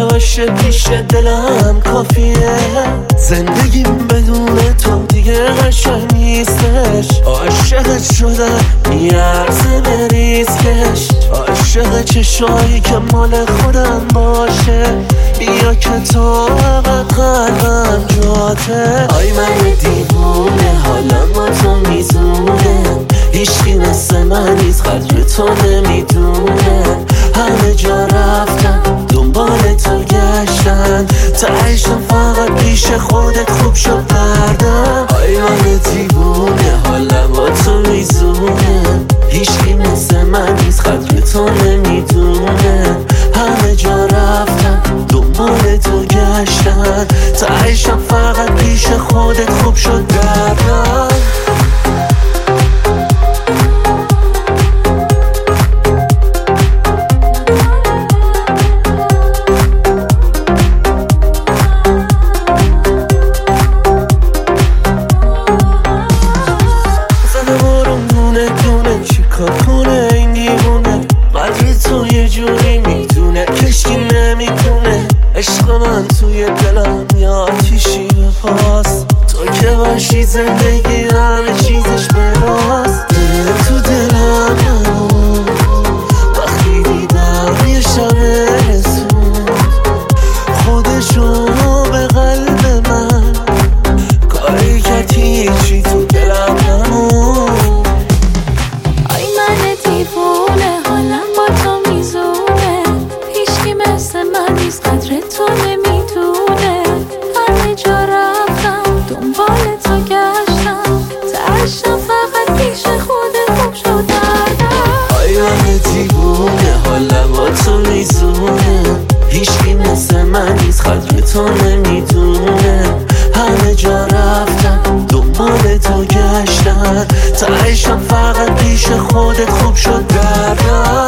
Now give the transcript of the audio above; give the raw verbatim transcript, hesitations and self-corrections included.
باشه پیش دلم کافیه. زندگیم بدون تو دیگه قشنگ نیستش. عاشقت شدم میارزه به ریسکش. عاشق چشایی که مال خودم باشه. بیا که تو فقط قلبم جاته. آی من دیوونه حالا با تو میزونه. هیچکی مثل من نیست قدر تو نمیدونه. همه جا رفتم دنبال تو گشتن. تهشم فقط پیش خودت خوب شد دردم. آی من دیوونه حالا با تو میزونه. هیچکی مثل من نیست قدر تو نمیدونه. همه جا رفتم دنبال تو گشتن. تهشم فقط پیش خودت خوب شد دردم. کنه این دیوونه قدر تو یه جوری میدونه. کشکی نمیتونه عشق من توی دلم یا آتیشی به پاس. تو که باشی زندگی همه چیزش براست. دل تو دلم نمون وقتی دیدم یه شب رسون. خودشو به قلب من کاری کرد هیچی تو دلم نمون. قدر تو نمیدونه. همه جا رفتم دنبال تو گشتم. تهشم فقط پیش خودت خوب شد دردم. آی من دیوونه حالا با تو میزونه. هیچکی مثل من نیست قدر تو نمیدونه. همه جا رفتم دنبال تو گشتم. تهشم فقط پیش خودت خوب شد دردم.